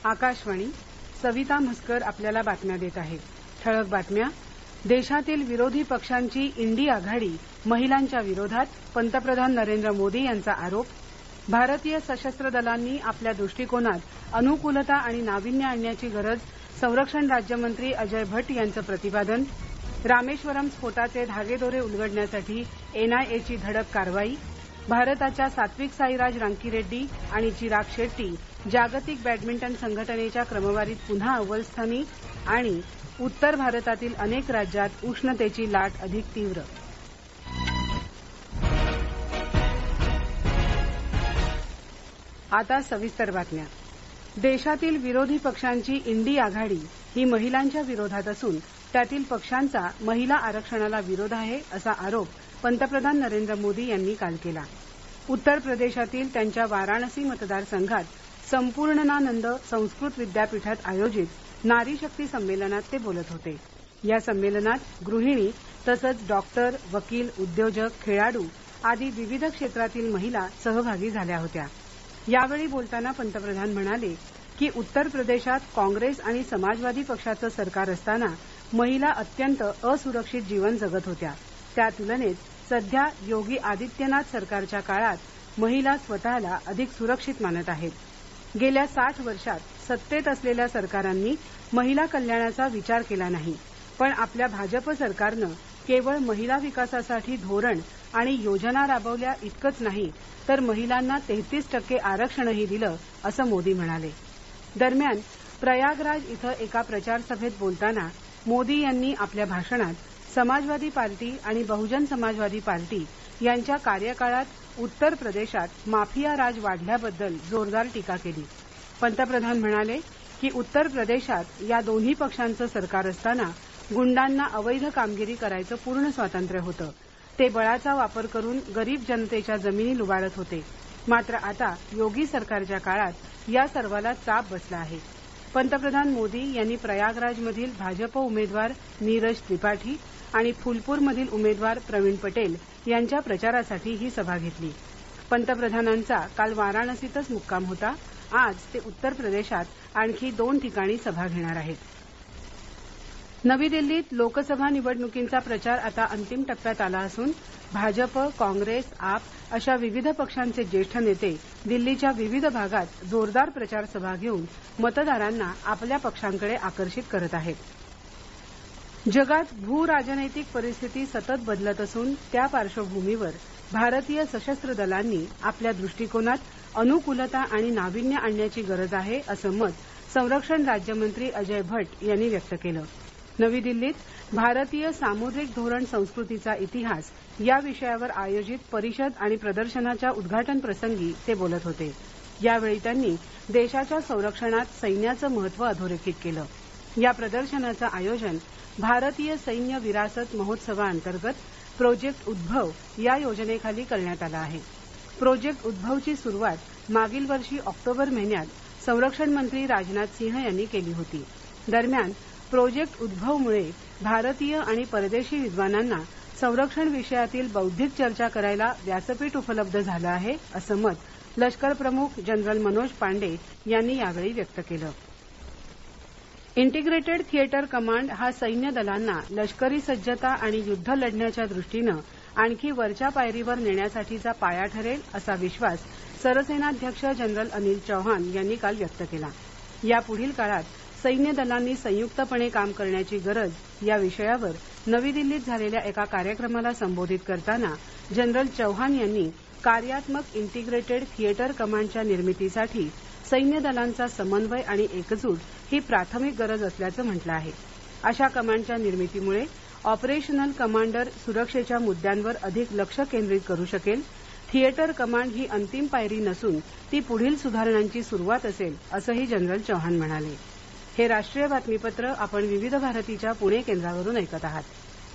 आकाशवाणी, सविता म्हसकर आपल्याला बातम्या देत आहे. ठळक बातम्या. देशातील विरोधी पक्षांची इंडी आघाडी महिलांच्या विरोधात, पंतप्रधान नरेंद्र मोदी यांचा आरोप. भारतीय सशस्त्र दलांनी आपल्या दृष्टिकोनात अनुकूलता आणि नाविन्य आणण्याची गरज, संरक्षण राज्यमंत्री अजय भट्ट यांचं प्रतिपादन. रामेश्वरम स्फोटाचे धागेदोरे उलगडण्यासाठी एनआयएची धडक कारवाई. भारताच्या सात्विक साईराज रांकीरेड्डी आणि चिराग शेट्टी जागतिक बॅडमिंटन संघटनेच्या क्रमवारीत पुन्हा अव्वलस्थानी. आणि उत्तर भारतातील अनेक राज्यात उष्णतेची लाट अधिक तीव्र. आता सविस्तर बातम्या. देशातील विरोधी पक्षांची इंडी आघाडी ही महिलांच्या विरोधात असून त्यातील पक्षांचा महिला आरक्षणाला विरोध आहे, असा आरोप पंतप्रधान नरेंद्र मोदी यांनी काल केला. उत्तर प्रदेशातील त्यांच्या वाराणसी मतदारसंघात संपूर्णानंद संस्कृत विद्यापीठात आयोजित नारी शक्ती संमेलनात ते बोलत होते. या संमेलनात गृहिणी तसंच डॉक्टर, वकील, उद्योजक, खेळाडू आदी विविध क्षेत्रातील महिला सहभागी झाल्या होत्या. यावेळी बोलताना पंतप्रधान म्हणाले की उत्तर प्रदेशात काँग्रेस आणि समाजवादी पक्षाचं सरकार असताना महिला अत्यंत असुरक्षित जीवन जगत होत्या. त्या तुलनेत सध्या योगी आदित्यनाथ सरकारच्या काळात महिला स्वतःला अधिक सुरक्षित मानत आहेत. गेल्या 60 वर्षात सत्तेत असलेल्या सरकारांनी महिला कल्याणाचा विचार केला नाही, पण आपल्या भाजप सरकारनं केवळ महिला विकासासाठी धोरण आणि योजना राबवल्या इतकंच नाही तर महिलांना 33% आरक्षणही दिलं, असं मोदी म्हणाले. दरम्यान प्रयागराज इथं एका प्रचार सभेत बोलताना मोदी यांनी आपल्या भाषणात समाजवादी पार्टी आणि बहुजन समाजवादी पार्टी यांच्या कार्यकाळात उत्तर प्रदेशात माफिया राज वाढल्याबद्दल जोरदार टीका केली. पंतप्रधान म्हणाले की उत्तर प्रदेशात या दोन्ही पक्षांचं सरकार असताना गुंडांना अवैध कामगिरी करायचं पूर्ण स्वातंत्र्य होतं. ते बळाचा वापर करून गरीब जनतेच्या जमिनी लुबाडत होते. मात्र आता योगी सरकारच्या काळात या सर्वाला चाप बसला आहे. पंतप्रधान मोदी यांनी प्रयागराजमधील भाजप उमेदवार नीरज त्रिपाठी आणि फुलपूरमधील उमेदवार प्रवीण पटेल यांच्या प्रचारासाठी ही सभा घेतली. पंतप्रधानांचा काल वाराणसीतच मुक्काम होता. आज ते उत्तर प्रदेशात आणखी 2 ठिकाणी सभा घेणार आहेत. नवी दिल्लीत लोकसभा निवडणुकींचा प्रचार आता अंतिम टप्प्यात आला असून भाजप, काँग्रेस, आप अशा विविध पक्षांचे ज्येष्ठ नेते दिल्लीच्या विविध भागात जोरदार प्रचार सभा घेऊन मतदारांना आपल्या पक्षांकडे आकर्षित करत आहेत. जगात भू राजनैतिक परिस्थिती सतत बदलत असून त्या पार्श्वभूमीवर भारतीय सशस्त्र दलांनी आपल्या दृष्टिकोनात अनुकूलता आणि नाविन्य आणण्याची गरज आहे, असं मत संरक्षण राज्यमंत्री अजय भट्ट यांनी व्यक्त केलं. नवी दिल्लीत भारतीय सामुद्रिक धोरण संस्कृतीचा इतिहास या विषयावर आयोजित परिषद आणि प्रदर्शनाच्या उद्घाटन प्रसंगी ते बोलत होते. यावेळी त्यांनी देशाच्या संरक्षणात सैन्याचं महत्त्व अधोरेखित केलं. या प्रदर्शनाचं आयोजन भारतीय सैन्य विरासत महोत्सवाअंतर्गत प्रोजेक्ट उद्भव या योजनेखाली करण्यात आलं आहे. प्रोजेक्ट उद्भवची सुरुवात मागील वर्षी ऑक्टोबर महिन्यात संरक्षण मंत्री राजनाथ सिंह यांनी केली होती. दरम्यान प्रोजेक्ट उद्भवमुळे भारतीय आणि परदेशी विद्वानांना संरक्षण विषयातील बौद्धिक चर्चा करायला व्यासपीठ उपलब्ध झालं आहे, असं मत लष्कर प्रमुख जनरल मनोज पांडे यांनी यावेळी व्यक्त केलं. इंटिग्रेटेड थिएटर कमांड हा सैन्य दलांना लष्करी सज्जता आणि युद्ध लढण्याच्या दृष्टीनं आणखी वरच्या पायरीवर नेण्यासाठीचा पाया ठरेल, असा विश्वास सरसेनाध्यक्ष जनरल अनिल चौहान यांनी काल व्यक्त केला. यापुढील काळात सैन्य दलांनी संयुक्तपणे काम करण्याची गरज या विषयावर नवी दिल्लीत झालेल्या एका कार्यक्रमाला संबोधित करताना जनरल चौहान यांनी कार्यात्मक इंटिग्रेटेड थिएटर कमांडच्या निर्मितीसाठी सैन्य दलांचा समन्वय आणि एकजूट ही प्राथमिक गरज असल्याचं म्हटलं आहे. अशा कमांडच्या निर्मितीमुळे ऑपरेशनल कमांडर सुरक्षेच्या मुद्द्यांवर अधिक लक्ष केंद्रित करू शकेल. थिएटर कमांड ही अंतिम पायरी नसून ती पुढील सुधारणांची सुरुवात असेल, असंही जनरल चौहान म्हणाले. हे राष्ट्रीय बातमीपत्र आपण विविध भारतीच्या पुणे केंद्रावरून ऐकत आहात.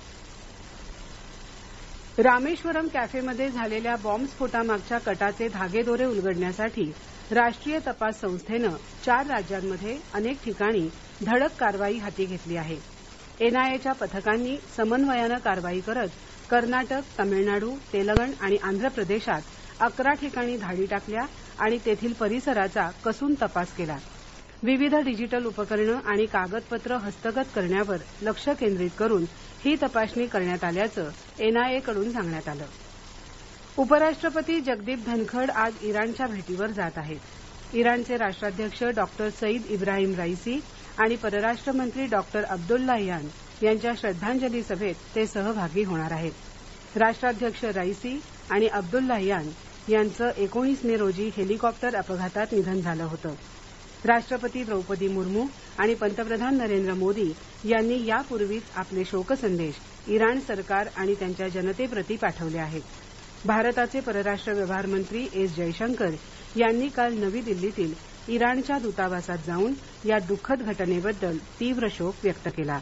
रामेश्वरम कॅफेमध्ये झालेल्या बॉम्बस्फोटामागच्या कटाचे धागेदोरे उलगडण्यासाठी राष्ट्रीय तपास संस्थेनं 4 राज्यांमध्ये अनेक ठिकाणी धडक कारवाई हाती घेतली आहे. एनआयएच्या पथकांनी समन्वयानं कारवाई करत कर्नाटक, तमिळनाडू, तेलंगण आणि आंध्र प्रदेशात 11 ठिकाणी धाडी टाकल्या आणि तेथील परिसराचा कसून तपास केला. विविध डिजिटल उपकरणं आणि कागदपत्र हस्तगत करण्यावर लक्ष केंद्रित करून ही तपासणी करण्यात आल्याचं एनआयएकडून सांगण्यात आलं. उपराष्ट्रपती जगदीप धनखड आज इराणच्या भेटीवर जात आहेत. इराणचे राष्ट्राध्यक्ष डॉक्टर सईद इब्राहिम राईसी आणि परराष्ट्र मंत्री डॉक्टर अब्दुल्लाहियान यांच्या श्रद्धांजली सभेत ते सहभागी होणार आहेत. राष्ट्राध्यक्ष राईसी आणि अब्दुल्लाहियान यांचं 19 मे रोजी हेलिकॉप्टर अपघातात निधन झालं होतं. राष्ट्रपती द्रौपदी मुर्मू आणि पंतप्रधान नरेंद्र मोदी यांनी यापूर्वीच आपले शोकसंदेश इराण सरकार आणि त्यांच्या जनतेप्रती पाठवले आहेत. भारताचे परराष्ट्र व्यवहार मंत्री एस जयशंकर यांनी काल नवी दिल्लीतील इराणच्या दूतावासात जाऊन या दुःखद घटनेबद्दल तीव्र शोक व्यक्त केला.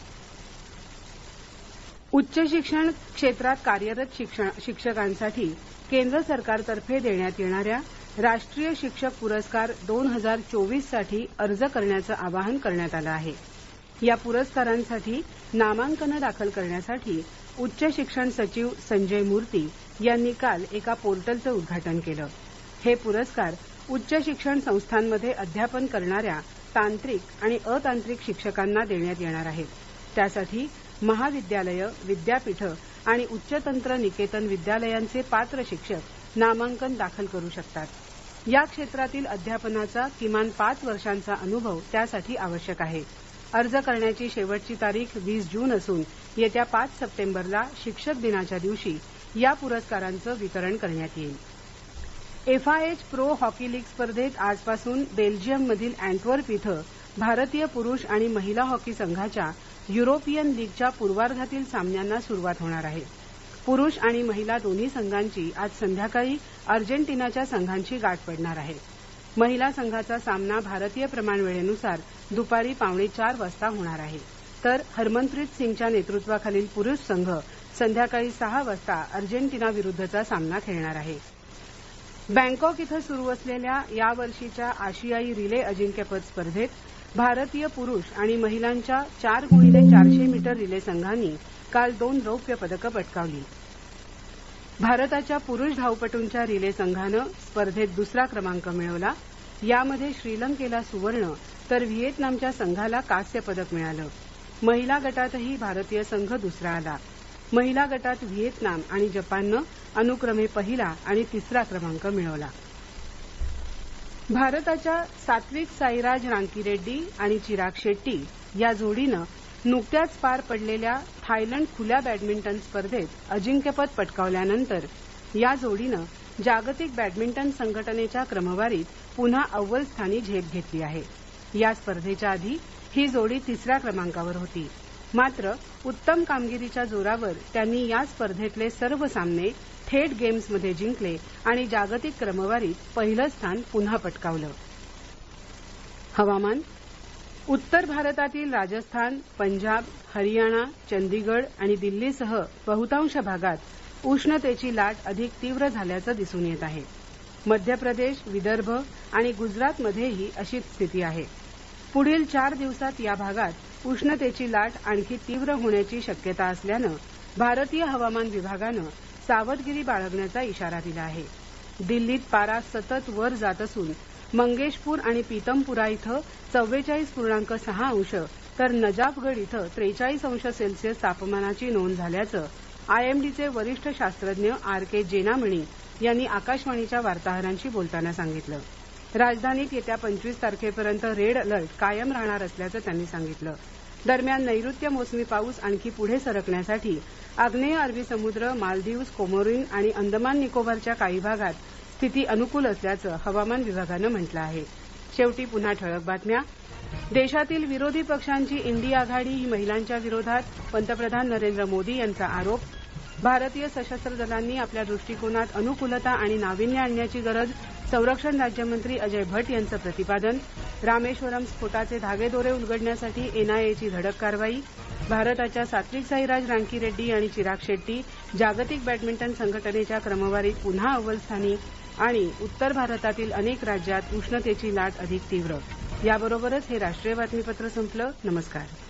उच्च शिक्षण क्षेत्रात कार्यरत शिक्षकांसाठी केंद्र सरकारतर्फे देण्यात येणाऱ्या राष्ट्रीय शिक्षक पुरस्कार 2024 साठी अर्ज करण्याचं आवाहन करण्यात आलं आहे. या पुरस्कारांसाठी नामांकनं दाखल करण्यासाठी उच्च शिक्षण सचिव संजय मूर्ती यांनी काल एका पोर्टलचं उद्घाटन केलं. हे पुरस्कार उच्च शिक्षण संस्थांमध्ये अध्यापन करणाऱ्या तांत्रिक आणि अतांत्रिक शिक्षकांना देण्यात येणार आहेत. त्यासाठी महाविद्यालयं, विद्यापीठं आणि उच्चतंत्र निकेतन विद्यालयांचे पात्र शिक्षक नामांकन दाखल करू शकतात. या क्षेत्रातील अध्यापनाचा किमान 5 वर्षांचा अनुभव त्यासाठी आवश्यक आहे. अर्ज करण्याची शेवटची तारीख 20 जून असून येत्या 5 सप्टेंबरला शिक्षक दिनाच्या दिवशी या पुरस्कारांचं वितरण करण्यात येईल. FIH प्रो हॉकी लीग स्पर्धेत आजपासून बेल्जियममधील अँटवर्प इथं भारतीय पुरुष आणि महिला हॉकी संघाच्या युरोपियन लीगच्या पूर्वार्धातील सामन्यांना सुरुवात होणार आहे. पुरुष आणि महिला दोन्ही संघांची आज संध्याकाळी अर्जेंटिनाच्या संघांची गाठ पडणार आहे. महिला संघाचा सामना भारतीय प्रमाणवेळेनुसार दुपारी 3:45 वाजता होणार आहे. तर हरमनप्रीत सिंगच्या नेतृत्वाखालील पुरुष संघ संध्याकाळी 6 वाजता अर्जेंटिना विरुद्धचा सामना खेळणार आहे. बँकॉक इथं सुरू असलेल्या यावर्षीच्या आशियाई रिले अजिंक्यपद स्पर्धेत भारतीय पुरुष आणि महिलांच्या 4x400 मीटर रिले संघांनी काल 2 रौप्य पदकं पटकावली. भारताच्या पुरुष धावपटूंच्या रिले संघानं स्पर्धेत दुसरा क्रमांक मिळवला. यामध्ये श्रीलंकेला सुवर्ण तर व्हिएतनामच्या संघाला कांस्य पदक मिळालं. महिला गटातही भारतीय संघ दुसरा आला. महिला गटात व्हिएतनाम आणि जपाननं अनुक्रमे पहिला आणि तिसरा क्रमांक मिळवला. भारताच्या सात्विक साईराज रांकीरेड्डी आणि चिराग शेट्टी या जोडीनं नुकत्याच पार पडलेल्या थायलंड खुल्या बॅडमिंटन स्पर्धेत अजिंक्यपद पटकावल्यानंतर या जोडीनं जागतिक बॅडमिंटन संघटनेच्या क्रमवारीत पुन्हा अव्वल स्थानी झेप घेतली आहे. या स्पर्धेच्या आधी ही जोडी 3ऱ्या क्रमांकावर होती. मात्र उत्तम कामगिरीच्या जोरावर त्यांनी या स्पर्धेतले सर्व सामने थेट गेम्समध्ये जिंकले आणि जागतिक क्रमवारीत पहिलं स्थान पुन्हा पटकावलं. हवामान. उत्तर भारतातील राजस्थान, पंजाब, हरियाणा, चंदीगड आणि दिल्लीसह बहुतांश भागात उष्णतेची लाट अधिक तीव्र झाल्याचं दिसून येत आहे. मध्य प्रदेश, विदर्भ आणि गुजरातमध्येही अशीच स्थिती आहे. पुढील 4 दिवसात या भागात उष्णतेची लाट आणखी तीव्र होण्याची शक्यता असल्यानं भारतीय हवामान विभागानं सावधगिरी बाळगण्याचा इशारा दिला आहे. दिल्लीत पारा सतत वर जात असून मंगेशपूर आणि पीतमपुरा इथं 44.6 अंश तर नजाफगड इथं 43 अंश सेल्सिअस तापमानाची नोंद झाल्याचं IMDचे वरिष्ठ शास्त्रज्ञ RK जेनामणी यांनी आकाशवाणीच्या वार्ताहरांशी बोलताना सांगितलं. राजधानीत येत्या 25 तारखेपर्यंत रेड अलर्ट कायम राहणार असल्याचं त्यांनी सांगितलं. दरम्यान नैऋत्य मोसमी पाऊस आणखी पुढे सरकण्यासाठी आग्नेय अरबी समुद्र, मालदीव्स, कोमोरिन आणि अंदमान निकोबारच्या काही भागात स्थिती अनुकूल असल्याचं हवामान विभागानं म्हटलं आहे. शेवटी पुन्हा ठळक बातम्या. देशातील विरोधी पक्षांची इंडी आघाडी ही महिलांच्या विरोधात, पंतप्रधान नरेंद्र मोदी यांचा आरोप. भारतीय सशस्त्र दलांनी आपल्या दृष्टिकोनात अनुकूलता आणि नाविन्य आणण्याची गरज, संरक्षण राज्यमंत्री अजय भट्ट यांचं प्रतिपादन. रामेश्वरम स्फोटाचे धागेदोरे उलगडण्यासाठी NIAची धडक कारवाई. भारताच्या सात्विक साईराज रांकीरेड्डी आणि चिराग शेट्टी जागतिक बॅडमिंटन संघटनेच्या क्रमवारीत पुन्हा अव्वल स्थानी. आणि उत्तर भारतातील अनेक राज्यात उष्णतेची लाट अधिक तीव्र. याबरोबरच हे राष्ट्रीय बातमीपत्र संपलं. नमस्कार.